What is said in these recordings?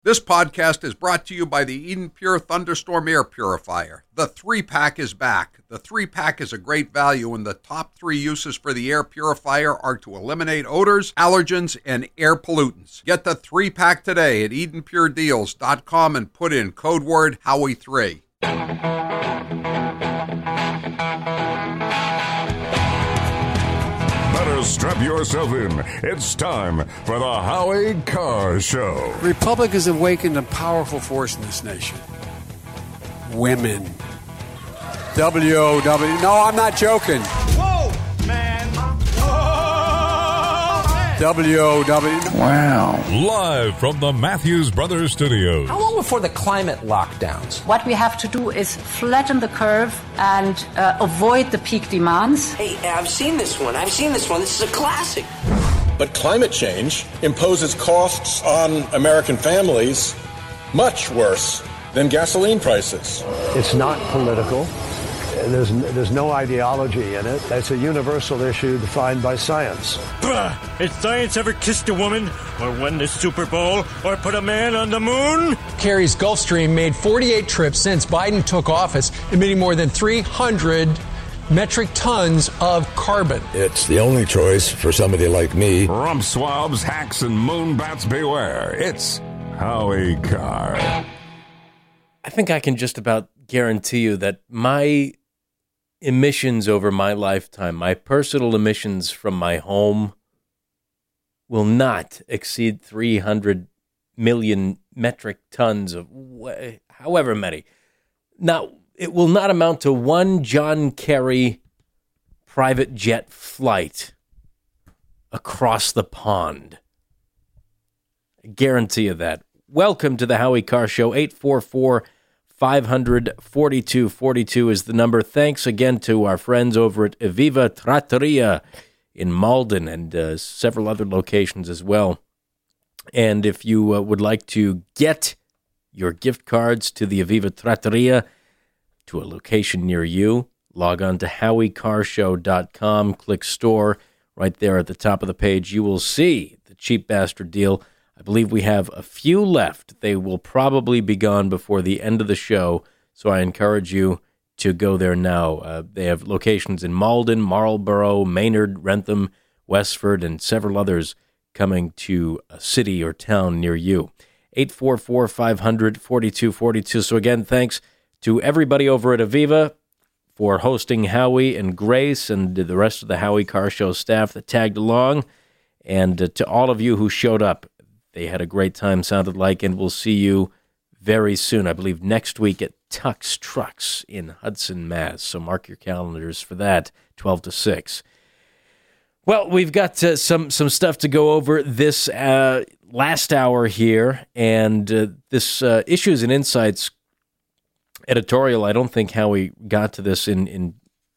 This podcast is brought to you by the Eden Pure Thunderstorm Air Purifier. The 3-pack is back. The 3-pack is a great value, and the top 3 uses for the air purifier are to eliminate odors, allergens, and air pollutants. Get the 3-pack today at EdenPureDeals.com and put in code word Howie3. Strap yourself in. It's time for the Howie Carr Show. Republicans have awakened a powerful force in this nation. Women. W-O-W. No, I'm not joking. Whoa, man. Whoa, man. W-O-W. Wow. Live from the Matthews Brothers Studios. How long before the climate lockdowns? What we have to do is flatten the curve and avoid the peak demands. Hey, I've seen this one. This is a classic. But climate change imposes costs on American families much worse than gasoline prices. It's not political. There's no ideology in it. It's a universal issue defined by science. Has science ever kissed a woman, or won the Super Bowl, or put a man on the moon? Kerry's Gulfstream made 48 trips since Biden took office, emitting more than 300 metric tons of carbon. It's the only choice for somebody like me. Rump swabs, hacks, and moonbats beware. It's Howie Carr. I think I can just about guarantee you that my emissions over my lifetime, my personal emissions from my home, will not exceed 300 million metric tons of however many. Now, it will not amount to one John Kerry private jet flight across the pond. I guarantee you that. Welcome to the Howie Carr Show. 844-500-4242 is the number. Thanks again to our friends over at Aviva Trattoria in Malden and several other locations as well. And if you would like to get your gift cards to the Aviva Trattoria to a location near you, log on to HowieCarShow.com, click store. Right there at the top of the page, you will see the Cheap Bastard deal. I believe we have a few left. They will probably be gone before the end of the show, so I encourage you to go there now. They have locations in Malden, Marlborough, Maynard, Wrentham, Westford, and several others coming to a city or town near you. 844-500-4242. So again, thanks to everybody over at Aviva for hosting Howie and Grace and the rest of the Howie Carr Show staff that tagged along, and to all of you who showed up. They had a great time, sounded like, and we'll see you very soon. I believe next week at Tux Trucks in Hudson, Mass. So mark your calendars for that, 12 to 6. Well, we've got some stuff to go over this last hour here, and this Issues and Insights editorial, I don't think Howie got to this in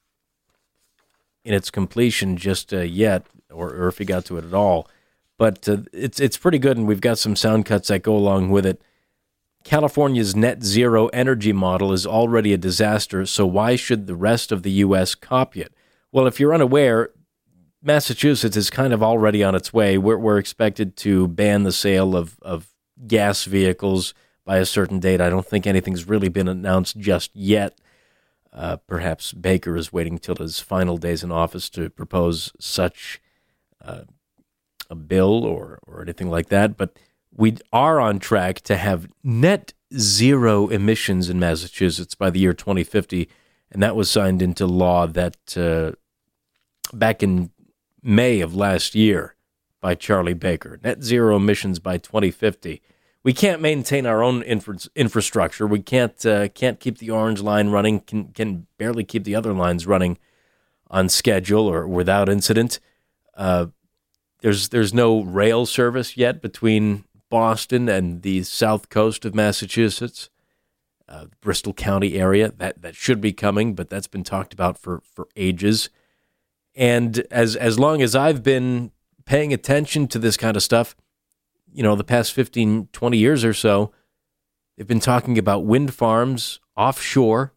its completion just yet, or if he got to it at all. But it's pretty good, and we've got some sound cuts that go along with it. California's net zero energy model is already a disaster, so why should the rest of the U.S. copy it? Well, if you're unaware, Massachusetts is kind of already on its way. We're expected to ban the sale of gas vehicles by a certain date. I don't think anything's really been announced just yet. Perhaps Baker is waiting till his final days in office to propose such a bill or anything like that, but we are on track to have net zero emissions in Massachusetts by the year 2050, and that was signed into law that back in May of last year by Charlie Baker. Net zero emissions by 2050. We can't maintain our own infrastructure. We can't keep the orange line running. Can barely keep the other lines running on schedule or without incident. There's no rail service yet between Boston and the south coast of Massachusetts, Bristol County area. That should be coming, but that's been talked about for ages. And as long as I've been paying attention to this kind of stuff, the past 15, 20 years or so, they've been talking about wind farms offshore.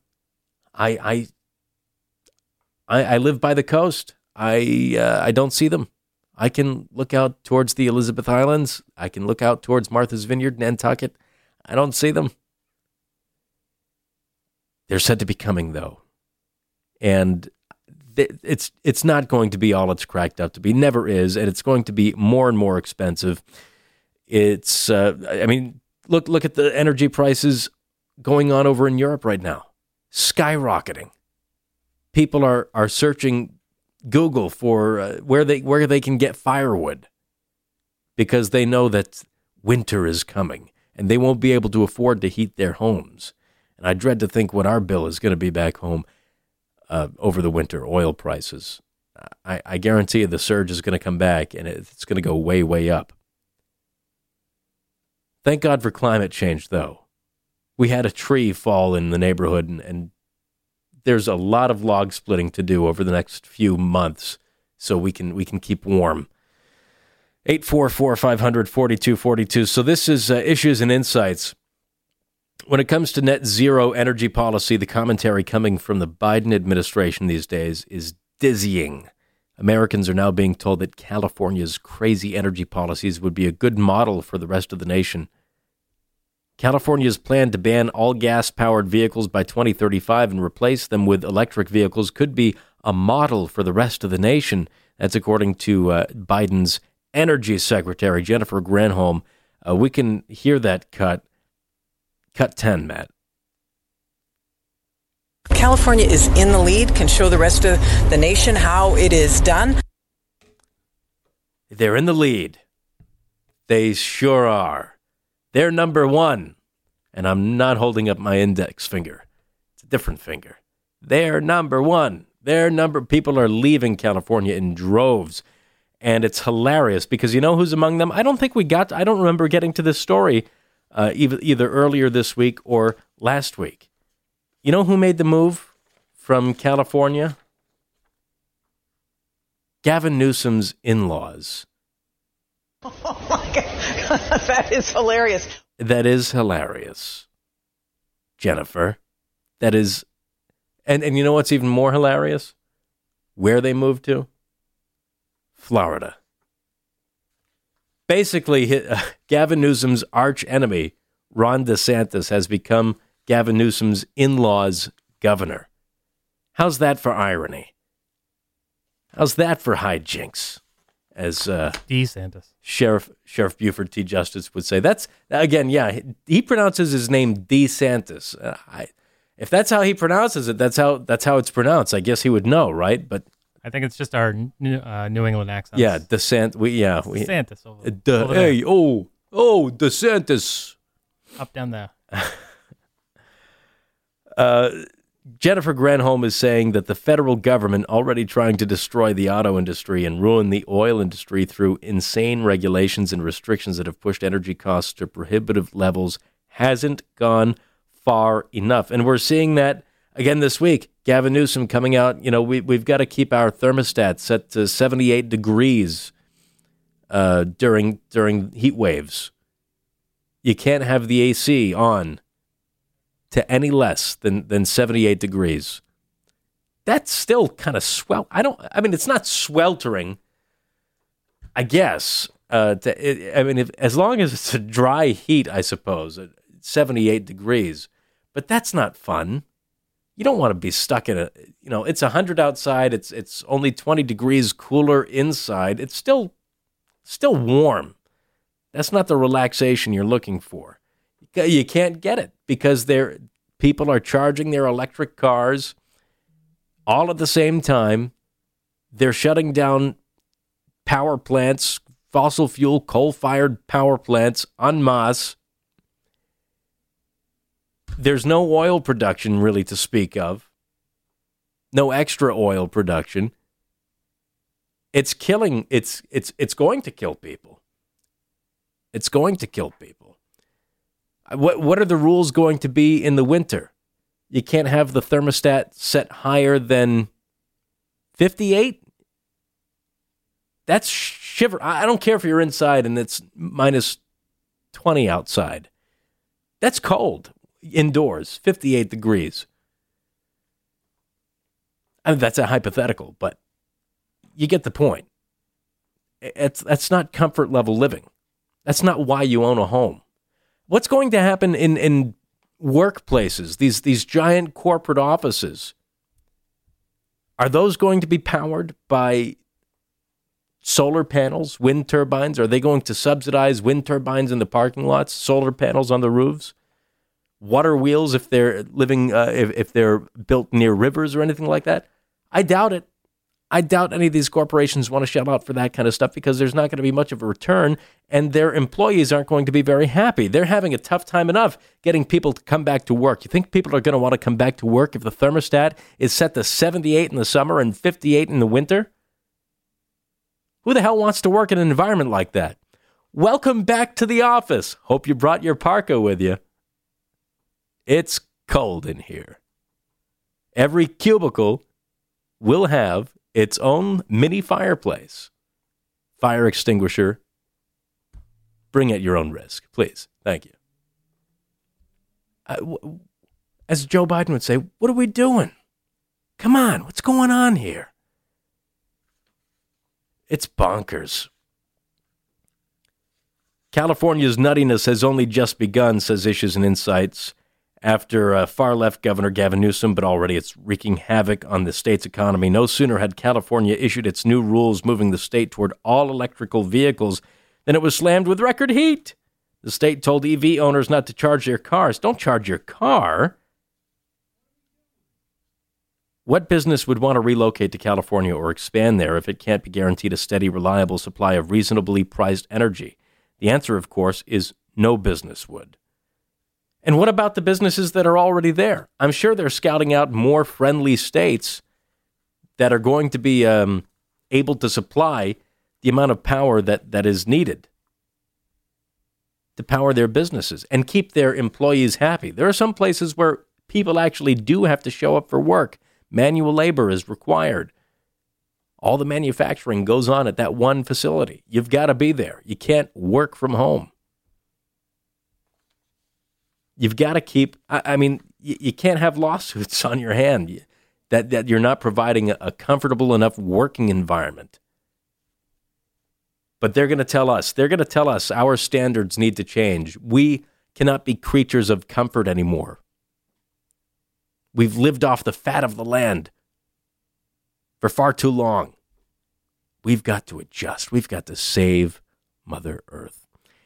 I live by the coast. I don't see them. I can look out towards the Elizabeth Islands. I can look out towards Martha's Vineyard, Nantucket. I don't see them. They're said to be coming, though. And it's not going to be all it's cracked up to be. Never is. And it's going to be more and more expensive. It's, look at the energy prices going on over in Europe right now. Skyrocketing. People are searching Google for where they can get firewood because they know that winter is coming and they won't be able to afford to heat their homes. And I dread to think what our bill is going to be back home over the winter, oil prices. I guarantee you the surge is going to come back and it's going to go way, way up. Thank God for climate change, though. We had a tree fall in the neighborhood and there's a lot of log splitting to do over the next few months so we can keep warm. 844-500-4242. So this is Issues and Insights. When it comes to net zero energy policy, the commentary coming from the Biden administration these days is dizzying. Americans are now being told that California's crazy energy policies would be a good model for the rest of the nation. California's plan to ban all gas-powered vehicles by 2035 and replace them with electric vehicles could be a model for the rest of the nation. That's according to Biden's Energy Secretary, Jennifer Granholm. We can hear that cut 10, Matt. California is in the lead, can show the rest of the nation how it is done. They're in the lead. They sure are. They're number one. And I'm not holding up my index finger. It's a different finger. They're number one. People are leaving California in droves. And it's hilarious because you know who's among them? I don't remember getting to this story either earlier this week or last week. You know who made the move from California? Gavin Newsom's in-laws. Oh, my God. That is hilarious. That is hilarious, Jennifer. That is, and you know what's even more hilarious? Where they moved to? Florida. Basically, Gavin Newsom's arch enemy, Ron DeSantis, has become Gavin Newsom's in-laws' governor. How's that for irony? How's that for hijinks? As DeSantis. Sheriff Buford T. Justice would say. That's, again, yeah, he pronounces his name DeSantis. If that's how he pronounces it, that's how it's pronounced. I guess he would know, right? But I think it's just our New England accent. Yeah, DeSantis. DeSantis. DeSantis. Up, down there. Jennifer Granholm is saying that the federal government, already trying to destroy the auto industry and ruin the oil industry through insane regulations and restrictions that have pushed energy costs to prohibitive levels, hasn't gone far enough. And we're seeing that again this week. Gavin Newsom coming out, we've got to keep our thermostat set to 78 degrees during heat waves. You can't have the AC on to any less than 78 degrees. That's still kind of it's not sweltering, I guess. As long as it's a dry heat, I suppose, at 78 degrees. But that's not fun. You don't want to be stuck in it's 100 outside. It's only 20 degrees cooler inside. It's still warm. That's not the relaxation you're looking for. You can't get it because people are charging their electric cars all at the same time. They're shutting down power plants, fossil fuel, coal-fired power plants en masse. There's no oil production really to speak of. No extra oil production. It's going to kill people. It's going to kill people. What are the rules going to be in the winter? You can't have the thermostat set higher than 58? That's shiver. I don't care if you're inside and it's minus 20 outside. That's cold indoors, 58 degrees. I mean, that's a hypothetical, but you get the point. That's not comfort level living. That's not why you own a home. What's going to happen in workplaces, these giant corporate offices? Are those going to be powered by solar panels, wind turbines? Are they going to subsidize wind turbines in the parking lots, solar panels on the roofs, water wheels if they're living, if they're built near rivers or anything like that? I doubt it. I doubt any of these corporations want to shell out for that kind of stuff because there's not going to be much of a return and their employees aren't going to be very happy. They're having a tough time enough getting people to come back to work. You think people are going to want to come back to work if the thermostat is set to 78 in the summer and 58 in the winter? Who the hell wants to work in an environment like that? Welcome back to the office. Hope you brought your parka with you. It's cold in here. Every cubicle will have its own mini fireplace. Fire extinguisher. Bring at your own risk, please. Thank you. As Joe Biden would say, what are we doing? Come on, what's going on here? It's bonkers. California's nuttiness has only just begun, says Issues and Insights, after far-left Governor Gavin Newsom, but already it's wreaking havoc on the state's economy. No sooner had California issued its new rules moving the state toward all electrical vehicles than it was slammed with record heat. The state told EV owners not to charge their cars. Don't charge your car. What business would want to relocate to California or expand there if it can't be guaranteed a steady, reliable supply of reasonably priced energy? The answer, of course, is no business would. And what about the businesses that are already there? I'm sure they're scouting out more friendly states that are going to be able to supply the amount of power that is needed to power their businesses and keep their employees happy. There are some places where people actually do have to show up for work. Manual labor is required. All the manufacturing goes on at that one facility. You've got to be there. You can't work from home. You've got to keep, you can't have lawsuits on your hand that you're not providing a comfortable enough working environment. But they're going to tell us our standards need to change. We cannot be creatures of comfort anymore. We've lived off the fat of the land for far too long. We've got to adjust. We've got to save Mother Earth.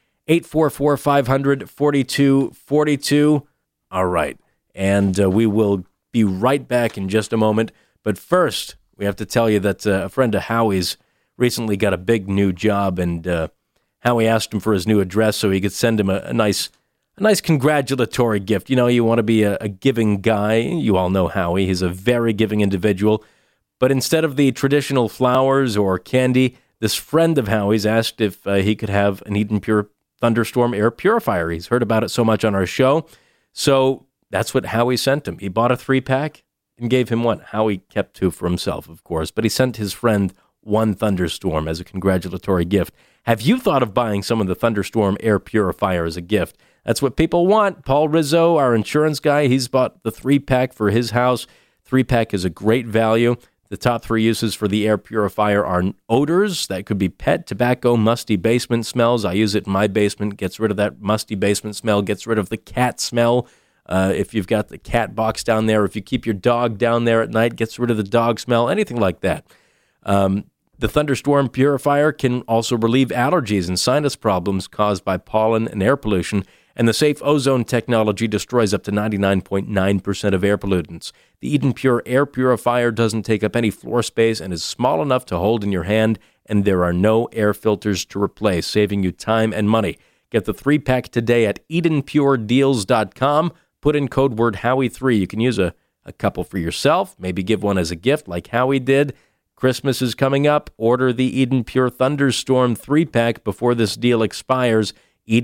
844-500-4242. All right. And we will be right back in just a moment. But first, we have to tell you that a friend of Howie's recently got a big new job, and Howie asked him for his new address so he could send him a nice congratulatory gift. You know, you want to be a giving guy. You all know Howie. He's a very giving individual. But instead of the traditional flowers or candy, this friend of Howie's asked if he could have an Eden Pure Thunderstorm air purifier. He's heard about it so much on our show. So that's what Howie sent him. He bought a 3-pack and gave him one. Howie kept 2 for himself, of course, but he sent his friend 1 Thunderstorm as a congratulatory gift. Have you thought of buying someone the Thunderstorm air purifier as a gift? That's what people want. Paul Rizzo, our insurance guy, he's bought the 3-pack for his house. 3-pack is a great value. The top 3 uses for the air purifier are odors. That could be pet, tobacco, musty basement smells. I use it in my basement. Gets rid of that musty basement smell. Gets rid of the cat smell. If you've got the cat box down there, if you keep your dog down there at night, gets rid of the dog smell, anything like that. The Thunderstorm purifier can also relieve allergies and sinus problems caused by pollen and air pollution. And the safe ozone technology destroys up to 99.9% of air pollutants. The Eden Pure air purifier doesn't take up any floor space and is small enough to hold in your hand, and there are no air filters to replace, saving you time and money. Get the 3-pack today at EdenPureDeals.com. Put in code word Howie3. You can use a couple for yourself, maybe give one as a gift like Howie did. Christmas is coming up. Order the Eden Pure Thunderstorm 3-pack before this deal expires.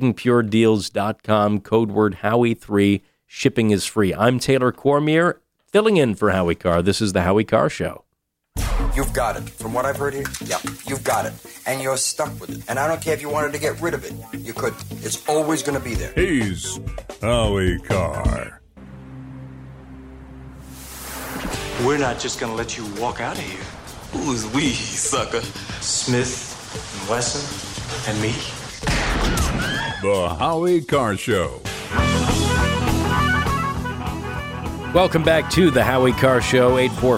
EdenPureDeals.com, code word Howie3. Shipping is free. I'm Taylor Cormier, filling in for Howie Carr. This is the Howie Carr Show. You've got it. From what I've heard here, yeah, you've got it. And you're stuck with it. And I don't care if you wanted to get rid of it. You could. It's always going to be there. He's Howie Carr. We're not just going to let you walk out of here. Who is we, sucker? Smith Wesson, and me. The Howie Carr Show. Welcome back to the Howie Carr Show,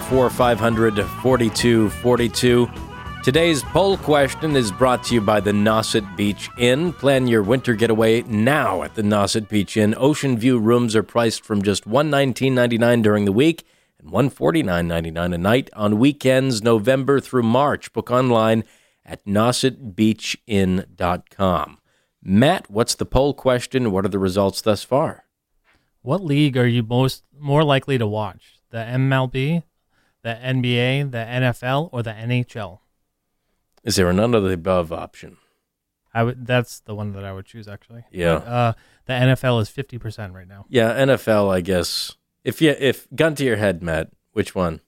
844-500-4242. Today's poll question is brought to you by the Nauset Beach Inn. Plan your winter getaway now at the Nauset Beach Inn. Ocean View rooms are priced from just $119.99 during the week and $149.99 a night on weekends, November through March. Book online at nausetbeachinn.com. Matt, what's the poll question? What are the results thus far? What league are you more likely to watch? The MLB, the NBA, the NFL, or the NHL? Is there a none of the above option? That's the one that I would choose, actually. Yeah. The NFL is 50% right now. Yeah, NFL, I guess. If gun to your head, Matt, which one?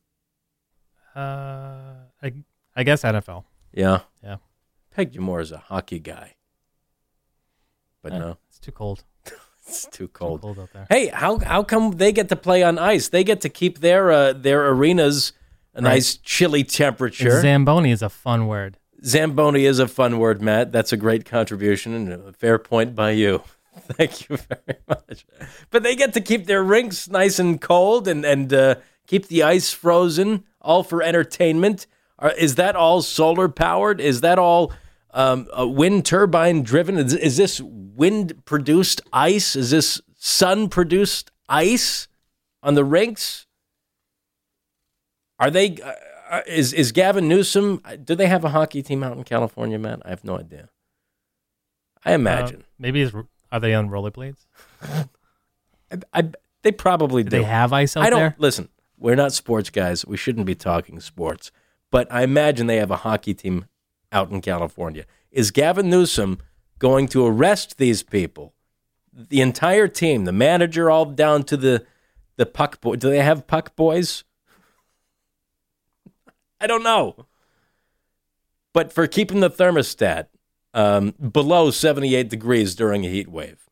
I guess NFL. Yeah. Yeah. Pegged you more as a hockey guy. But no. It's too cold. It's too cold. Too cold out there. Hey, how come they get to play on ice? They get to keep their arenas a nice chilly temperature. Zamboni is a fun word. Zamboni is a fun word, Matt. That's a great contribution and a fair point by you. Thank you very much. But they get to keep their rinks nice and cold and keep the ice frozen, all for entertainment. Is that all solar powered? Is that all wind turbine driven? Is this wind produced ice? Is this sun produced ice on the rinks? Are they? Is Gavin Newsom? Do they have a hockey team out in California, Matt? I have no idea. I imagine. Maybe are they on rollerblades? They probably do. They have ice out there? Listen, we're not sports guys. We shouldn't be talking sports. But I imagine they have a hockey team out in California. Is Gavin Newsom going to arrest these people? The entire team, the manager all down to the puck boy. Do they have puck boys? I don't know. But for keeping the thermostat below 78 degrees during a heat wave.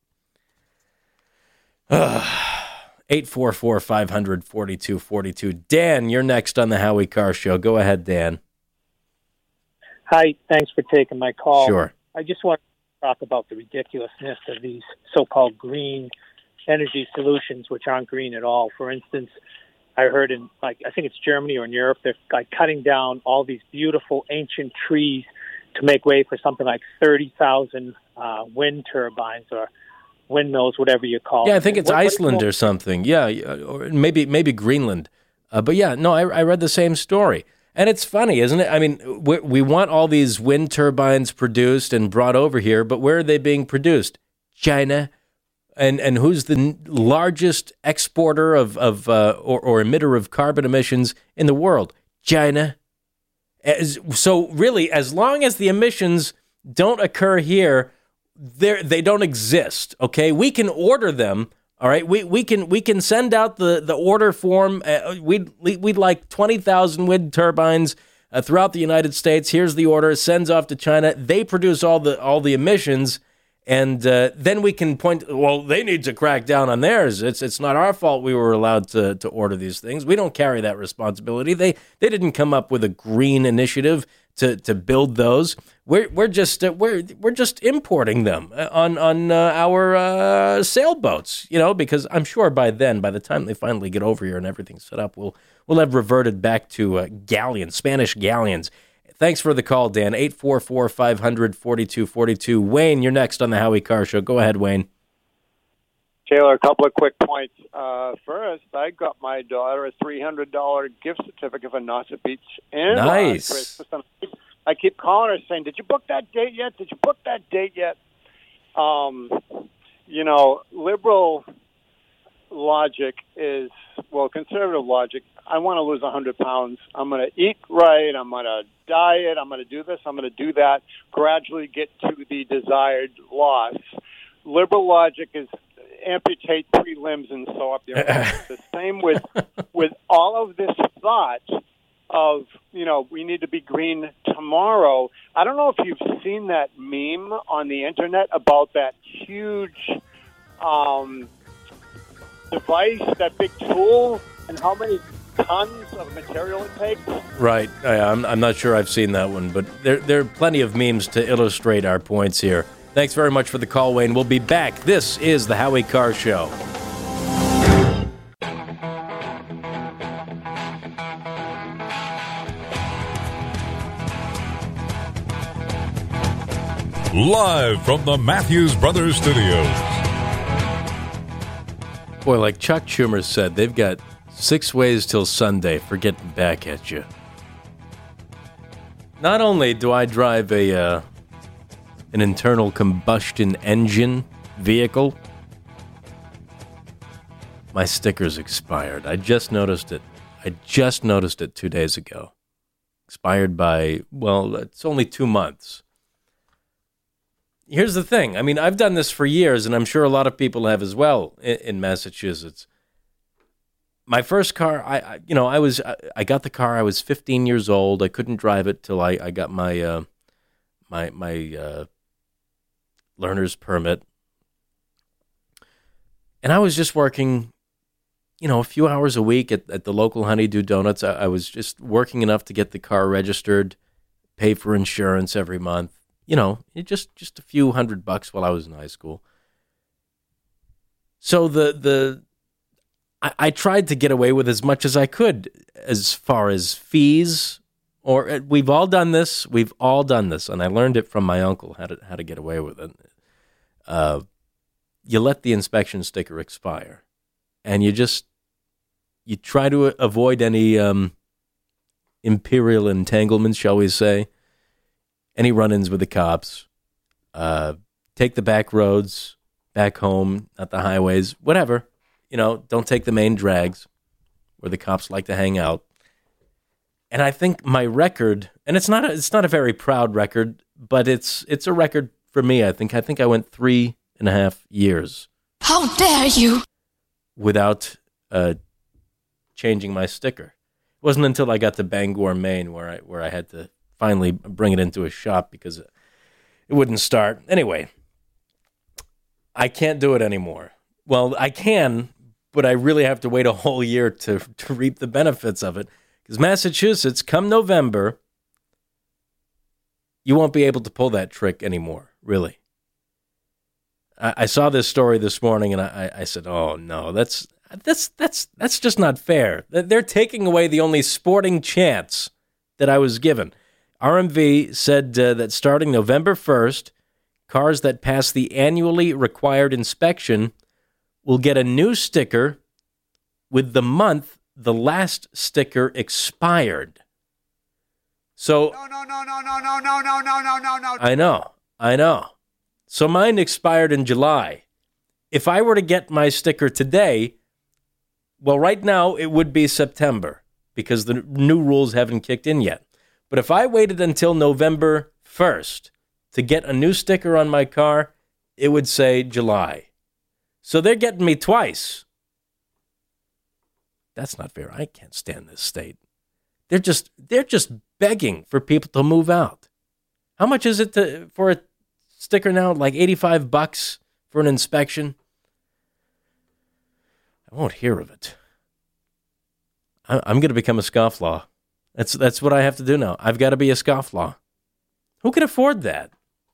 844-500-4242. Dan, you're next on the Howie Carr Show. Go ahead, Dan. Hi, thanks for taking my call. Sure. I just want to talk about the ridiculousness of these so-called green energy solutions, which aren't green at all. For instance, I heard in, I think it's Germany or in Europe, they're cutting down all these beautiful ancient trees to make way for something like 30,000 wind turbines or windmills, whatever you call it. Yeah, I think it's Iceland or something. Yeah, or maybe Greenland. But yeah, no, I read the same story. And it's funny, isn't it? I mean, we want all these wind turbines produced and brought over here, but where are they being produced? China. And who's the largest exporter of or emitter of carbon emissions in the world? China. So really, as long as the emissions don't occur here, they don't exist. Okay, we can order them. All right, we can send out the order form. We'd like 20,000 wind turbines throughout the United States. Here's the order. Sends off to China. They produce all the emissions, and then we can point. Well, they need to crack down on theirs. It's not our fault we were allowed to order these things. We don't carry that responsibility. They didn't come up with a green initiative to build those. We're just importing them on our sailboats, because I'm sure by the time they finally get over here and everything's set up, we'll have reverted back to galleons, Spanish galleons. Thanks for the call, Dan. 844-500-4242. Wayne, you're next on the Howie Carr Show. Go ahead, Wayne. Taylor, a couple of quick points. First, I got my daughter a $300 gift certificate for Nauset Beach Inn. Nice. I keep calling her saying, "Did you book that date yet? Did you book that date yet?" Liberal logic is, conservative logic. I want to lose 100 pounds. I'm going to eat right. I'm going to diet. I'm going to do this. I'm going to do that. Gradually get to the desired loss. Liberal logic is amputate 3 limbs and sew up your arms. The same with all of this thought of, we need to be green tomorrow. I don't know if you've seen that meme on the internet about that huge device, that big tool, and how many tons of material it takes. Right. I'm not sure I've seen that one, but there are plenty of memes to illustrate our points here. Thanks very much for the call, Wayne. We'll be back. This is the Howie Carr Show. Live from the Matthews Brothers Studios. Boy, like Chuck Schumer said, they've got 6 ways till Sunday for getting back at you. Not only do I drive an internal combustion engine vehicle, my sticker's expired. I just noticed it. 2 days ago. Expired by, well, it's only 2 months. Here's the thing. I mean, I've done this for years, and I'm sure a lot of people have as well in Massachusetts. My first car, I got the car. I was 15 years old. I couldn't drive it till I got my learner's permit, and I was just working, a few hours a week at the local Honeydew Donuts. I was just working enough to get the car registered, pay for insurance every month. Just a few $100 while I was in high school. So I tried to get away with as much as I could as far as fees. Or we've all done this, and I learned it from my uncle how to get away with it. You let the inspection sticker expire, and you try to avoid any imperial entanglements, shall we say. Any run-ins with the cops, take the back roads, back home, not the highways, whatever. Don't take the main drags where the cops like to hang out. And I think my record, and it's not a very proud record, but it's a record for me. I think I went 3.5 years. How dare you? Without changing my sticker. It wasn't until I got to Bangor, Maine, where I had to finally bring it into a shop because it wouldn't start. Anyway, I can't do it anymore. Well, I can, but I really have to wait a whole year to reap the benefits of it. Because Massachusetts, come November, you won't be able to pull that trick anymore, really. I saw this story this morning, and I said, oh, no, that's just not fair. They're taking away the only sporting chance that I was given. RMV said that starting November 1st, cars that pass the annually required inspection will get a new sticker with the month the last sticker expired. So No. I know. So mine expired in July. If I were to get my sticker today, well, right now it would be September because the new rules haven't kicked in yet. But if I waited until November 1st to get a new sticker on my car, it would say July. So they're getting me twice. That's not fair. I can't stand this state. They're just begging for people to move out. How much is it for a sticker now? Like $85 for an inspection? I won't hear of it. I'm going to become a scofflaw. That's what I have to do now. I've got to be a scofflaw. Who can afford that?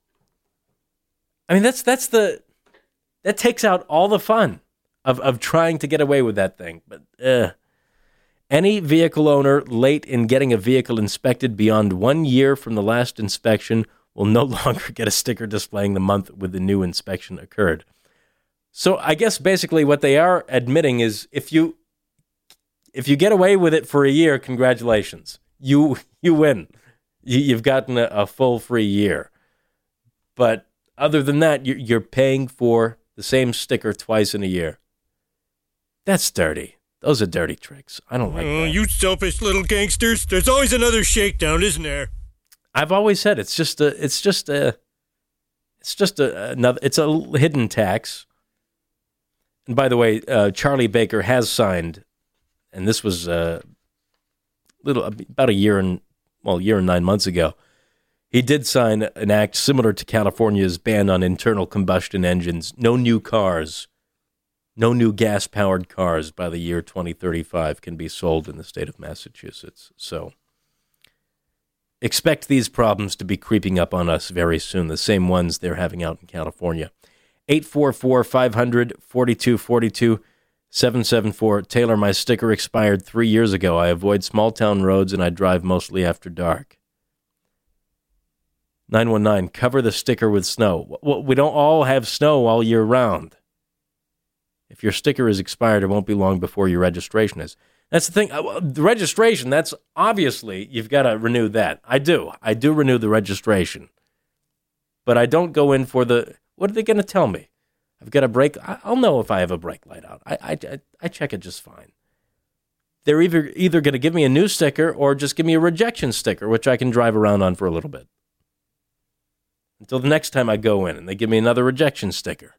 I mean, that takes out all the fun of trying to get away with that thing. But any vehicle owner late in getting a vehicle inspected beyond 1 year from the last inspection will no longer get a sticker displaying the month with the new inspection occurred. So I guess basically what they are admitting is if you get away with it for a year, congratulations. You win. You've gotten a full free year. But other than that, you're paying for the same sticker twice in a year. That's dirty. Those are dirty tricks. I don't like that. You selfish little gangsters. There's always another shakedown, isn't there? I've always said it's a hidden tax. And by the way, Charlie Baker has signed, and this was about a year and 9 months ago. He did sign an act similar to California's ban on internal combustion engines. No new cars No new gas-powered cars by the year 2035 can be sold in the state of Massachusetts. So expect these problems to be creeping up on us very soon, the same ones they're having out in California. 844-500-4242, 774. Taylor, my sticker expired 3 years ago. I avoid small-town roads, and I drive mostly after dark. 919, cover the sticker with snow. Well, we don't all have snow all year round. If your sticker is expired, it won't be long before your registration is. That's the thing. The registration, that's obviously, you've got to renew that. I do renew the registration. But I don't go in for what are they going to tell me? I've got a brake. I'll know if I have a brake light out. I check it just fine. They're either going to give me a new sticker or just give me a rejection sticker, which I can drive around on for a little bit. Until the next time I go in and they give me another rejection sticker.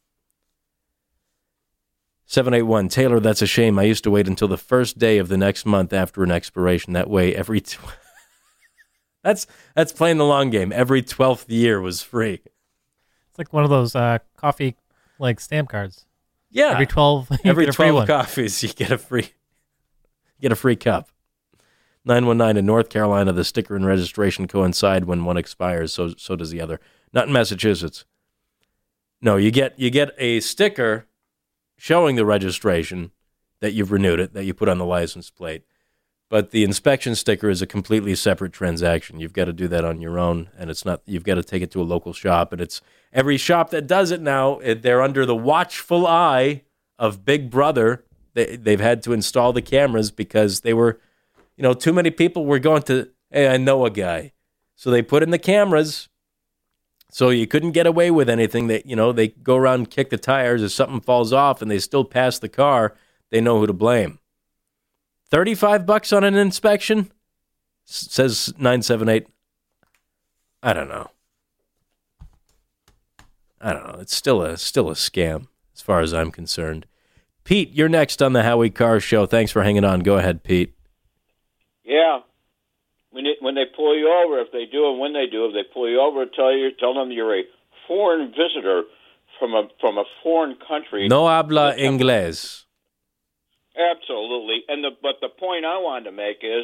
781, Taylor, that's a shame. I used to wait until the first day of the next month after an expiration. That way, that's playing the long game. Every 12th year was free. It's like one of those coffee stamp cards. Yeah, every 12 coffees you get a free cup. 919 in North Carolina, the sticker and registration coincide when one expires. So does the other. Not in Massachusetts. No, you get a sticker showing the registration that you've renewed it, that you put on the license plate. But the inspection sticker is a completely separate transaction. You've got to do that on your own, and it's not. You've got to take it to a local shop, and it's every shop that does it now. They're under the watchful eye of Big Brother. They've had to install the cameras because they were, too many people were going to. Hey, I know a guy, so they put in the cameras. So you couldn't get away with anything. They go around and kick the tires. If something falls off and they still pass the car, they know who to blame. $35 on an inspection, says 978. I don't know. It's still a scam as far as I'm concerned. Pete, you're next on the Howie Carr Show. Thanks for hanging on. Go ahead, Pete. Yeah. When they pull you over, if they do and when they do, if they pull you over, tell them you're a foreign visitor from a foreign country. No habla inglés. Absolutely, but the point I wanted to make is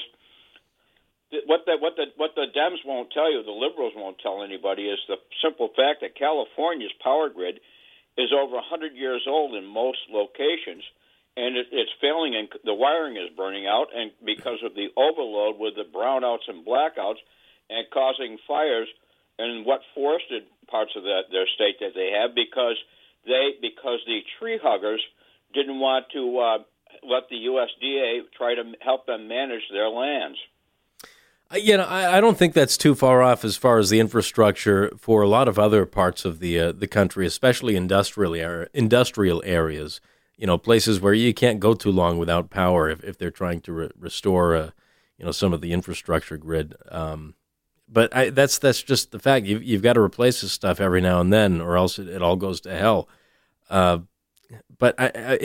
what the Dems won't tell you, the liberals won't tell anybody, is the simple fact that California's power grid is over 100 years old in most locations. And it's failing, and the wiring is burning out, and because of the overload with the brownouts and blackouts, and causing fires in what forested parts of their state that they have, because the tree huggers didn't want to let the USDA try to help them manage their lands. I don't think that's too far off as far as the infrastructure for a lot of other parts of the country, especially industrial areas. Places where you can't go too long without power if they're trying to restore, some of the infrastructure grid. But that's just the fact. You've got to replace this stuff every now and then, or else it all goes to hell. But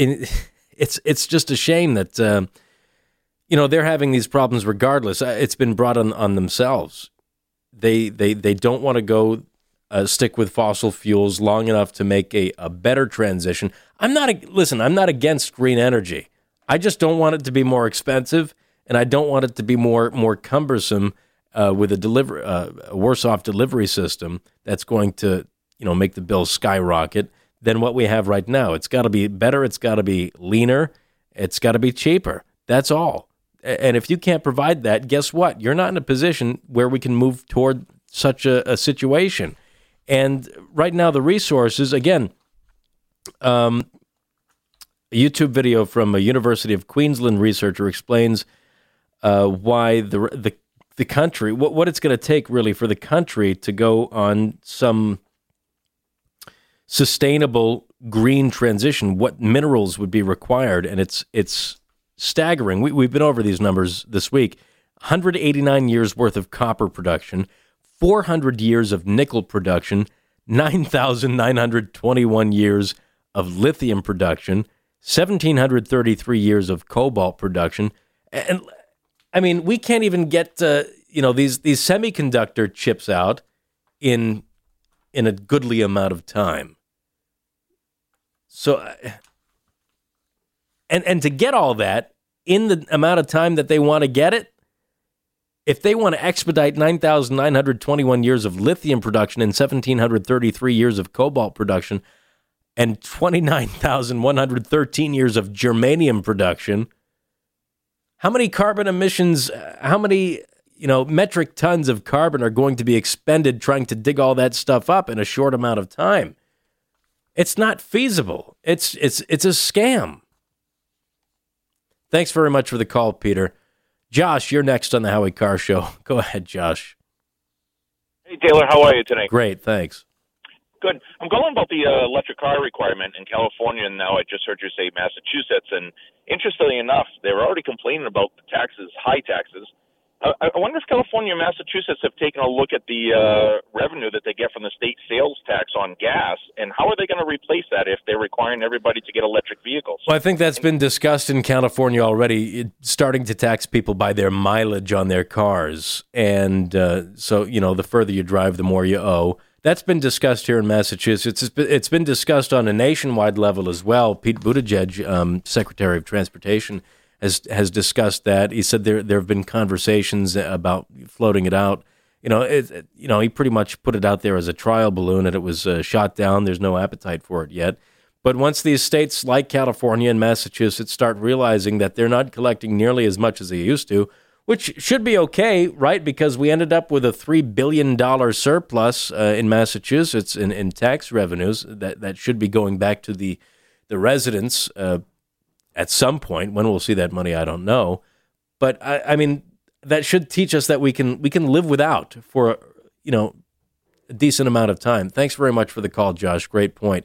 it's just a shame that they're having these problems regardless. It's been brought on themselves. They don't want to go stick with fossil fuels long enough to make a better transition. I'm not against green energy. I just don't want it to be more expensive, and I don't want it to be more cumbersome with a worse off delivery system that's going to make the bills skyrocket than what we have right now. It's got to be better. It's got to be leaner. It's got to be cheaper. That's all. And if you can't provide that, guess what? You're not in a position where we can move toward such a situation. And right now, the resources, again, a YouTube video from a University of Queensland researcher explains why the country, what it's going to take really for the country to go on some sustainable green transition, what minerals would be required, and it's staggering. We've been over these numbers this week. 189 years worth of copper production, 400 years of nickel production, 9,921 years of lithium production, 1,733 years of cobalt production. And I mean, we can't even get these semiconductor chips out in a goodly amount of time. So And to get all that in the amount of time that they want to get it, if they want to expedite 9,921 years of lithium production and 1,733 years of cobalt production and 29,113 years of germanium production, how many carbon emissions, how many metric tons of carbon are going to be expended trying to dig all that stuff up in a short amount of time? It's not feasible. It's a scam. Thanks very much for the call, Peter. Josh, you're next on the Howie Carr Show. Go ahead, Josh. Hey, Taylor, how are you today? Great, thanks. Good. I'm calling about the electric car requirement in California, and now I just heard you say Massachusetts. And interestingly enough, they were already complaining about the taxes, high taxes. I wonder if California and Massachusetts have taken a look at the revenue that they get from the state sales tax on gas, and how are they going to replace that if they're requiring everybody to get electric vehicles? Well, I think that's been discussed in California already, starting to tax people by their mileage on their cars. And so, the further you drive, the more you owe. That's been discussed here in Massachusetts. It's been discussed on a nationwide level as well. Pete Buttigieg, Secretary of Transportation, has discussed that. He said there have been conversations about floating it out. He pretty much put it out there as a trial balloon, and it was shot down. There's no appetite for it yet. But once these states like California and Massachusetts start realizing that they're not collecting nearly as much as they used to, which should be okay, right? Because we ended up with a $3 billion surplus in Massachusetts in tax revenues that should be going back to the residents at some point. When we'll see that money, I don't know. But I mean, that should teach us that we can live without for a decent amount of time. Thanks very much for the call, Josh. Great point.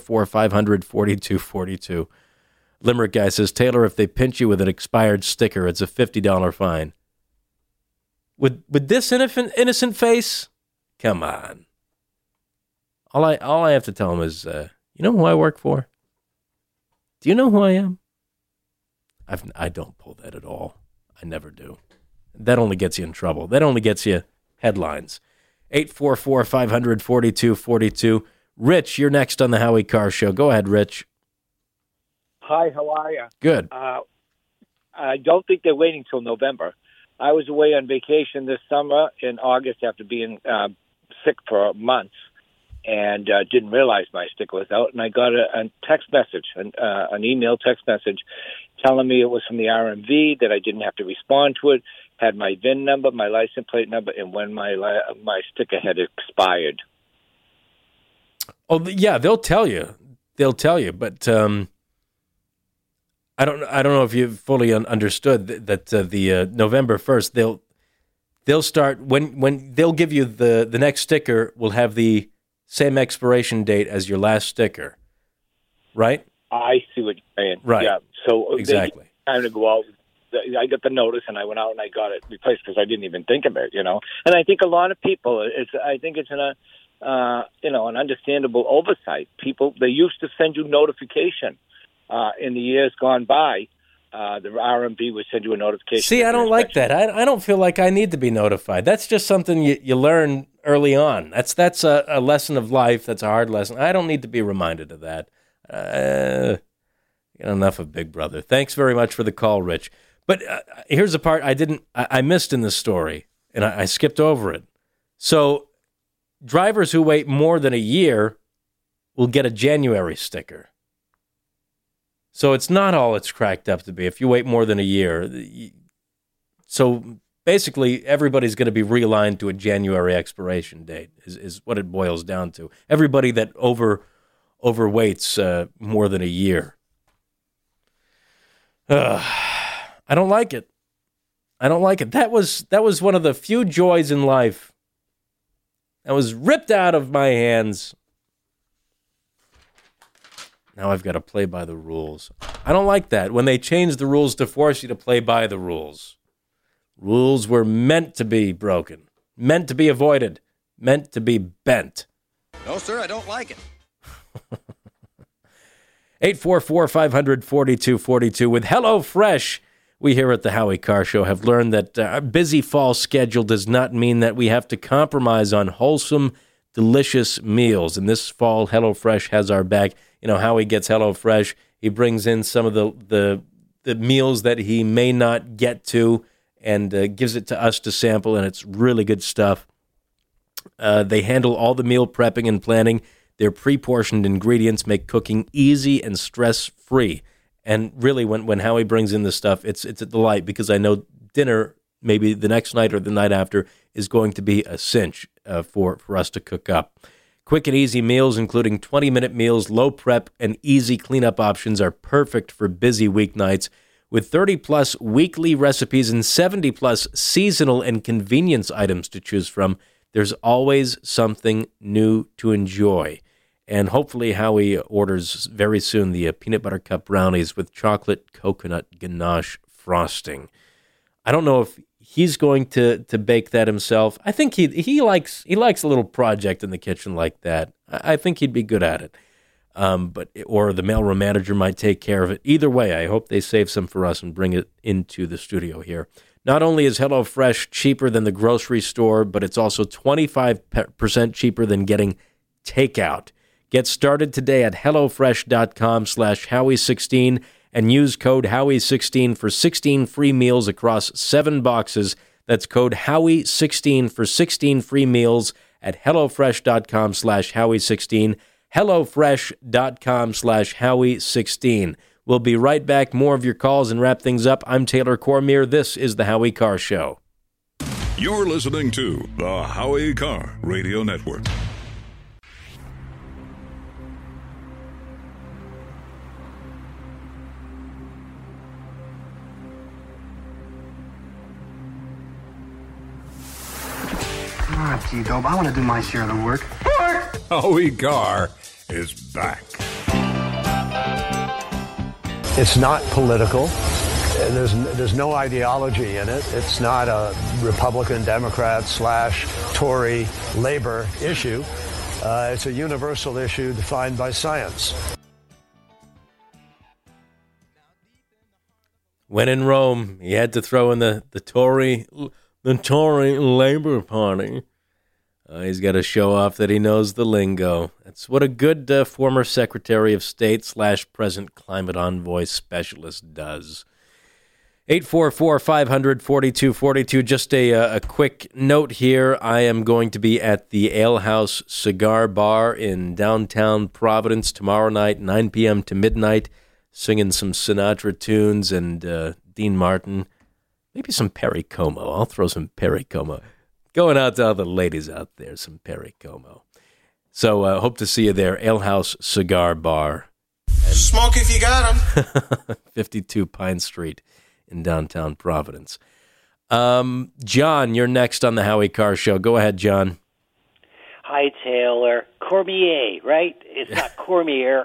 844-500-4242. Limerick guy says, Taylor, if they pinch you with an expired sticker, it's a $50 fine. With this innocent face? Come on. All I have to tell him is, you know who I work for? Do you know who I am? I don't pull that at all. I never do. That only gets you in trouble. That only gets you headlines. 844-500-4242. Rich, you're next on the Howie Carr Show. Go ahead, Rich. Hi, how are you? Good. I don't think they're waiting till November. I was away on vacation this summer in August after being sick for months and didn't realize my sticker was out. And I got a text message, an email text message telling me it was from the RMV, that I didn't have to respond to it, had my VIN number, my license plate number, and when my sticker had expired. Oh, yeah, they'll tell you. But I don't know if you've fully understood that the November 1st they'll start when they'll give you the next sticker will have the same expiration date as your last sticker, right? I see what you're saying. Right. Yeah. So exactly. Time to go out. I got the notice and I went out and I got it replaced because I didn't even think of it, And I think a lot of people, I think it's an understandable oversight. People, they used to send you notification. In the years gone by, the RMV would send you a notification. See, I don't like that. I don't feel like I need to be notified. That's just something you learn early on. That's a lesson of life. That's a hard lesson. I don't need to be reminded of that. Enough of Big Brother. Thanks very much for the call, Rich. But here's the part I missed in this story, and I skipped over it. So drivers who wait more than a year will get a January sticker. So it's not all it's cracked up to be if you wait more than a year. So basically, everybody's going to be realigned to a January expiration date is what it boils down to. Everybody that overweights more than a year. I don't like it. That was one of the few joys in life that was ripped out of my hands. Now I've got to play by the rules. I don't like that. When they change the rules to force you to play by the rules. Rules were meant to be broken, meant to be avoided, meant to be bent. No, sir, I don't like it. 844-500-4242 with HelloFresh. We here at the Howie Carr Show have learned that a busy fall schedule does not mean that we have to compromise on wholesome, delicious meals. And this fall, HelloFresh has our back. Howie gets HelloFresh. He brings in some of the meals that he may not get to and gives it to us to sample, and it's really good stuff. They handle all the meal prepping and planning. Their pre-portioned ingredients make cooking easy and stress-free. And really, when Howie brings in the stuff, it's a delight, because I know dinner, maybe the next night or the night after, is going to be a cinch for us to cook up. Quick and easy meals, including 20-minute meals, low prep, and easy cleanup options, are perfect for busy weeknights. With 30-plus weekly recipes and 70-plus seasonal and convenience items to choose from, there's always something new to enjoy. And hopefully Howie orders very soon the peanut butter cup brownies with chocolate coconut ganache frosting. I don't know if he's going to bake that himself. I think he likes a little project in the kitchen like that. I think he'd be good at it. Or the mailroom manager might take care of it. Either way, I hope they save some for us and bring it into the studio here. Not only is HelloFresh cheaper than the grocery store, but it's also 25% cheaper than getting takeout. Get started today at HelloFresh.com/Howie16 and use code Howie16 for 16 free meals across 7 boxes. That's code Howie16 for 16 free meals at HelloFresh.com/Howie16. HelloFresh.com/Howie16. We'll be right back. More of your calls and wrap things up. I'm Taylor Cormier. This is The Howie Carr Show. You're listening to The Howie Carr Radio Network. T-Dope, I want to do my share of the work. Howie Carr is back. It's not political. There's no ideology in it. It's not a Republican, Democrat / Tory, Labor issue. It's a universal issue defined by science. When in Rome, he had to throw in the Tory Labor Party. He's got to show off that he knows the lingo. That's what a good former Secretary of State / present climate envoy specialist does. 844-500-4242. Just a quick note here. I am going to be at the Ale House Cigar Bar in downtown Providence tomorrow night, 9 p.m. to midnight, singing some Sinatra tunes and Dean Martin. Maybe some Perry Como. I'll throw some Perry Como. Going out to all the ladies out there, some Perry Como. So hope to see you there. Ale House Cigar Bar. Smoke if you got 'em. 52 Pine Street in downtown Providence. John, you're next on the Howie Carr Show. Go ahead, John. Hi, Taylor. Cormier, right? It's not Cormier.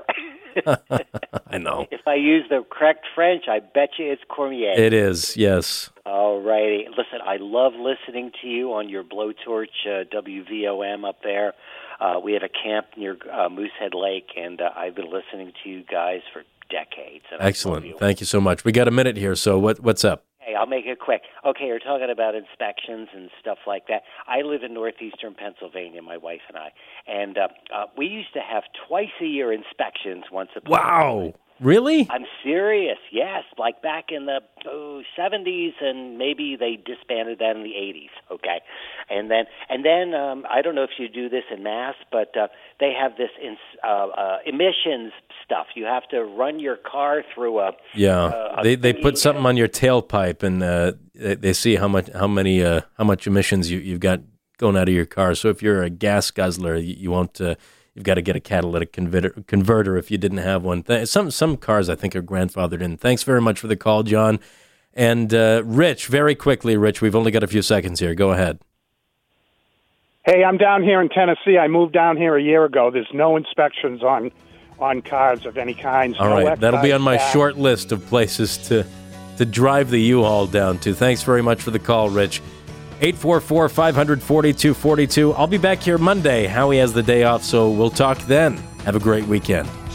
I know. If I use the correct French, I bet you it's Cormier. It is, yes. All righty. Listen, I love listening to you on your Blowtorch WVOM up there. We have a camp near Moosehead Lake, and I've been listening to you guys for decades. Excellent. Thank you so much. We got a minute here, so what's up? Hey, I'll make it quick. Okay, you're talking about inspections and stuff like that. I live in northeastern Pennsylvania, my wife and I, and we used to have twice-a-year inspections once upon a time. Wow. Really? I'm serious, yes. Like back in the 70s, and maybe they disbanded that in the 80s, okay? And then I don't know if you do this in Mass, but they have this emissions stuff. You have to run your car through a... Yeah, they put something on your tailpipe, and they see how much emissions you've got going out of your car. So if you're a gas guzzler, you won't... You've got to get a catalytic converter if you didn't have one. Some cars, I think, are grandfathered in. Thanks very much for the call, John. And Rich, very quickly, Rich, we've only got a few seconds here. Go ahead. Hey, I'm down here in Tennessee. I moved down here a year ago. There's no inspections on cars of any kind. All right, that'll be on my short list of places to drive the U-Haul down to. Thanks very much for the call, Rich. 844-500-4242. I'll be back here Monday. Howie has the day off, so we'll talk then. Have a great weekend.